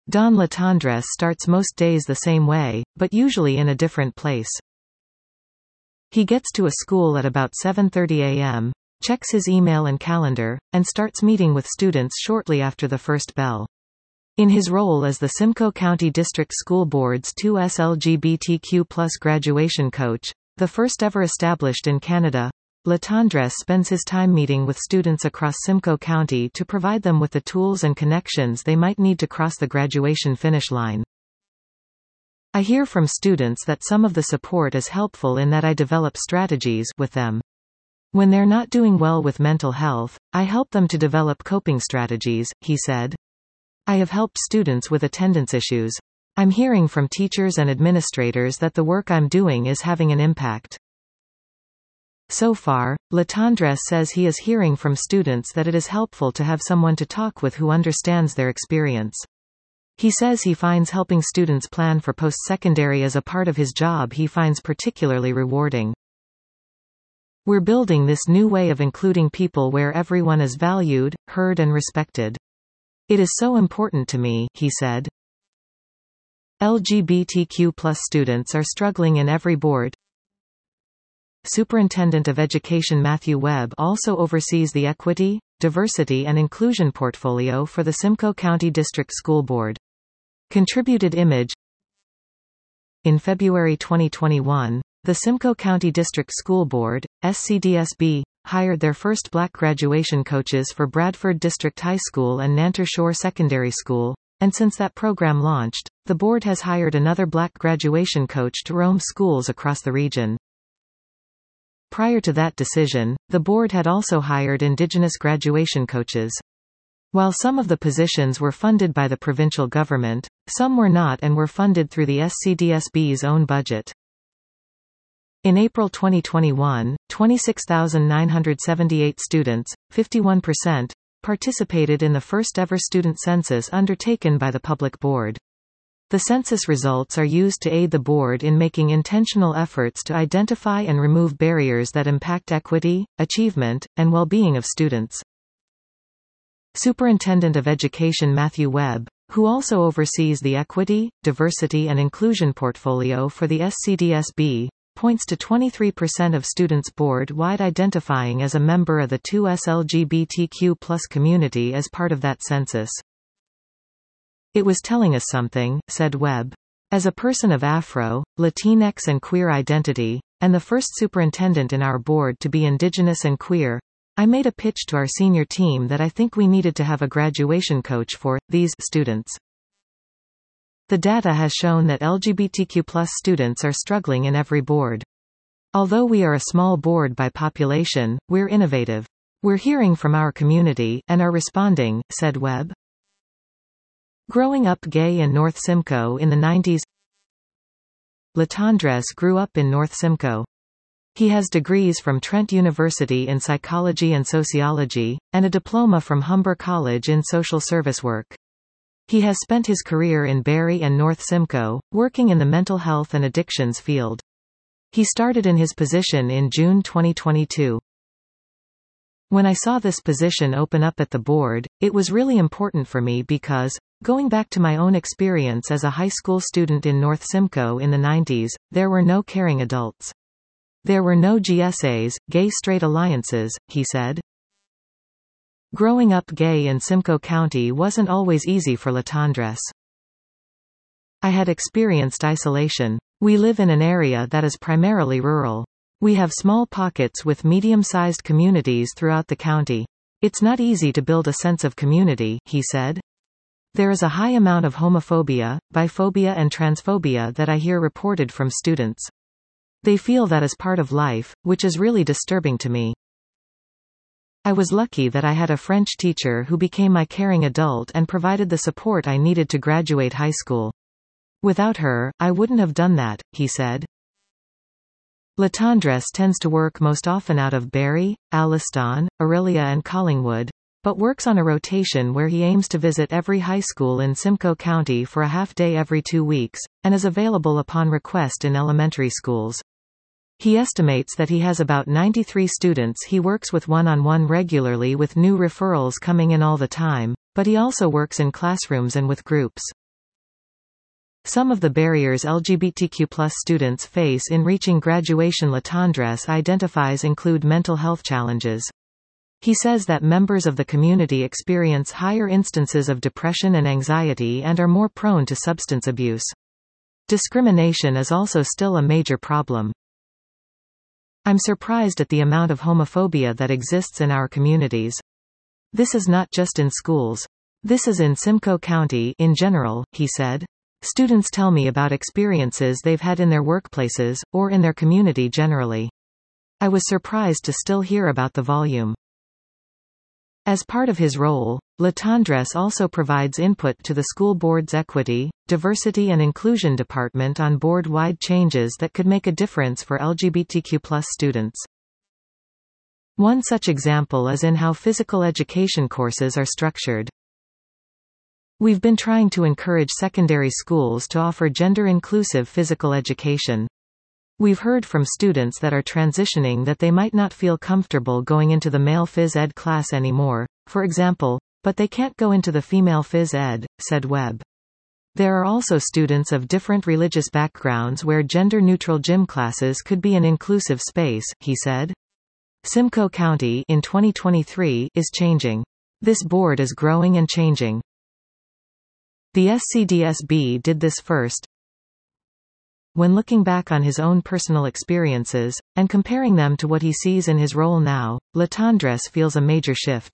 Don Latendresse starts most days the same way, but usually in a different place. He gets to a school at about 7:30 a.m., checks his email and calendar, and starts meeting with students shortly after the first bell. In his role as the Simcoe County District School Board's 2S LGBTQ+ graduation coach, the first ever established in Canada, Latendresse spends his time meeting with students across Simcoe County to provide them with the tools and connections they might need to cross the graduation finish line. I hear from students that some of the support is helpful in that I develop strategies with them. When they're not doing well with mental health, I help them to develop coping strategies, he said. I have helped students with attendance issues. I'm hearing from teachers and administrators that the work I'm doing is having an impact. So far, Latendresse says he is hearing from students that it is helpful to have someone to talk with who understands their experience. He says he finds helping students plan for post-secondary as a part of his job he finds particularly rewarding. We're building this new way of including people where everyone is valued, heard and respected. It is so important to me, he said. LGBTQ+ students are struggling in every board. Superintendent of Education Matthew Webb also oversees the Equity, Diversity and Inclusion portfolio for the Simcoe County District School Board. Contributed image. In February 2021, the Simcoe County District School Board, SCDSB, hired their first black graduation coaches for Bradford District High School and Nanter Shore Secondary School, and since that program launched, the board has hired another black graduation coach to roam schools across the region. Prior to that decision, the board had also hired Indigenous graduation coaches. While some of the positions were funded by the provincial government, some were not and were funded through the SCDSB's own budget. In April 2021, 26,978 students, 51%, participated in the first-ever student census undertaken by the public board. The census results are used to aid the board in making intentional efforts to identify and remove barriers that impact equity, achievement, and well-being of students. Superintendent of Education Matthew Webb, who also oversees the Equity, Diversity and Inclusion portfolio for the SCDSB, points to 23% of students board-wide identifying as a member of the 2S LGBTQ+ community as part of that census. It was telling us something, said Webb. As a person of Afro, Latinx and queer identity, and the first superintendent in our board to be Indigenous and queer, I made a pitch to our senior team that I think we needed to have a graduation coach for these students. The data has shown that LGBTQ+ students are struggling in every board. Although we are a small board by population, we're innovative. We're hearing from our community, and are responding, said Webb. Growing up gay in North Simcoe in the 90s. Latendresse grew up in North Simcoe. He has degrees from Trent University in psychology and sociology, and a diploma from Humber College in social service work. He has spent his career in Barrie and North Simcoe, working in the mental health and addictions field. He started in his position in June 2022. When I saw this position open up at the board, it was really important for me because, going back to my own experience as a high school student in North Simcoe in the 90s, there were no caring adults. There were no GSAs, gay-straight alliances, he said. Growing up gay in Simcoe County wasn't always easy for Latendresse. I had experienced isolation. We live in an area that is primarily rural. We have small pockets with medium-sized communities throughout the county. It's not easy to build a sense of community, he said. There is a high amount of homophobia, biphobia and transphobia that I hear reported from students. They feel that is part of life, which is really disturbing to me. I was lucky that I had a French teacher who became my caring adult and provided the support I needed to graduate high school. Without her, I wouldn't have done that, he said. Latendresse tends to work most often out of Barrie, Alliston, Orillia and Collingwood, but works on a rotation where he aims to visit every high school in Simcoe County for a half-day every 2 weeks, and is available upon request in elementary schools. He estimates that he has about 93 students he works with one-on-one regularly with new referrals coming in all the time, but he also works in classrooms and with groups. Some of the barriers LGBTQ+ students face in reaching graduation Latendresse identifies include mental health challenges. He says that members of the community experience higher instances of depression and anxiety and are more prone to substance abuse. Discrimination is also still a major problem. I'm surprised at the amount of homophobia that exists in our communities. This is not just in schools. This is in Simcoe County in general, he said. Students tell me about experiences they've had in their workplaces, or in their community generally. I was surprised to still hear about the volume. As part of his role, Latendresse also provides input to the school board's Equity, Diversity and Inclusion Department on board-wide changes that could make a difference for LGBTQ+ students. One such example is in how physical education courses are structured. We've been trying to encourage secondary schools to offer gender-inclusive physical education. We've heard from students that are transitioning that they might not feel comfortable going into the male phys ed class anymore, for example, but they can't go into the female phys ed, said Webb. There are also students of different religious backgrounds where gender-neutral gym classes could be an inclusive space, he said. Simcoe County in 2023 is changing. This board is growing and changing. The SCDSB did this first. When looking back on his own personal experiences, and comparing them to what he sees in his role now, Latendresse feels a major shift.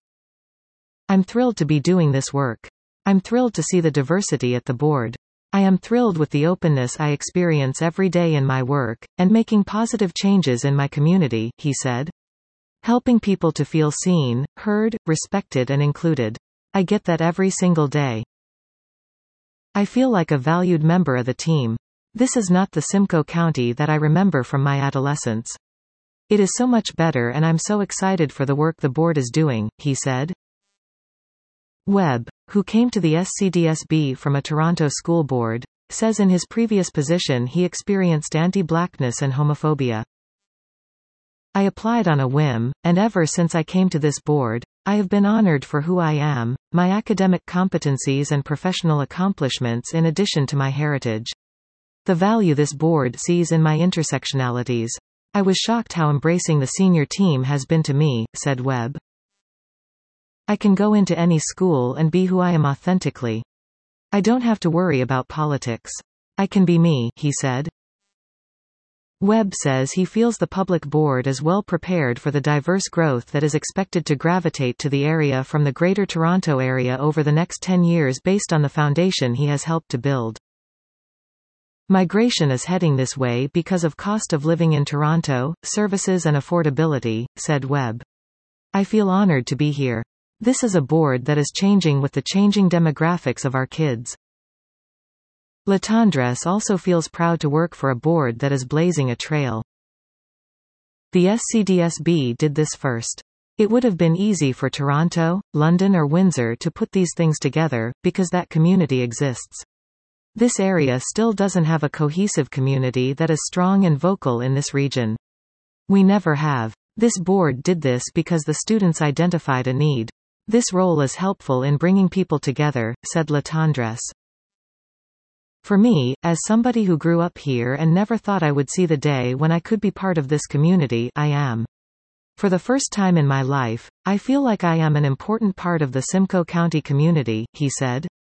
I'm thrilled to be doing this work. I'm thrilled to see the diversity at the board. I am thrilled with the openness I experience every day in my work, and making positive changes in my community, he said. Helping people to feel seen, heard, respected and included. I get that every single day. I feel like a valued member of the team. This is not the Simcoe County that I remember from my adolescence. It is so much better and I'm so excited for the work the board is doing, he said. Webb, who came to the SCDSB from a Toronto school board, says in his previous position he experienced anti-blackness and homophobia. I applied on a whim, and ever since I came to this board, I have been honored for who I am, my academic competencies and professional accomplishments in addition to my heritage. The value this board sees in my intersectionalities. I was shocked how embracing the senior team has been to me, said Webb. I can go into any school and be who I am authentically. I don't have to worry about politics. I can be me, he said. Webb says he feels the public board is well prepared for the diverse growth that is expected to gravitate to the area from the Greater Toronto Area over the next 10 years based on the foundation he has helped to build. Migration is heading this way because of cost of living in Toronto, services and affordability, said Webb. I feel honored to be here. This is a board that is changing with the changing demographics of our kids. Latendresse also feels proud to work for a board that is blazing a trail. The SCDSB did this first. It would have been easy for Toronto, London or Windsor to put these things together, because that community exists. This area still doesn't have a cohesive community that is strong and vocal in this region. We never have. This board did this because the students identified a need. This role is helpful in bringing people together, said Latendresse. For me, as somebody who grew up here and never thought I would see the day when I could be part of this community, I am. For the first time in my life, I feel like I am an important part of the Simcoe County community, he said.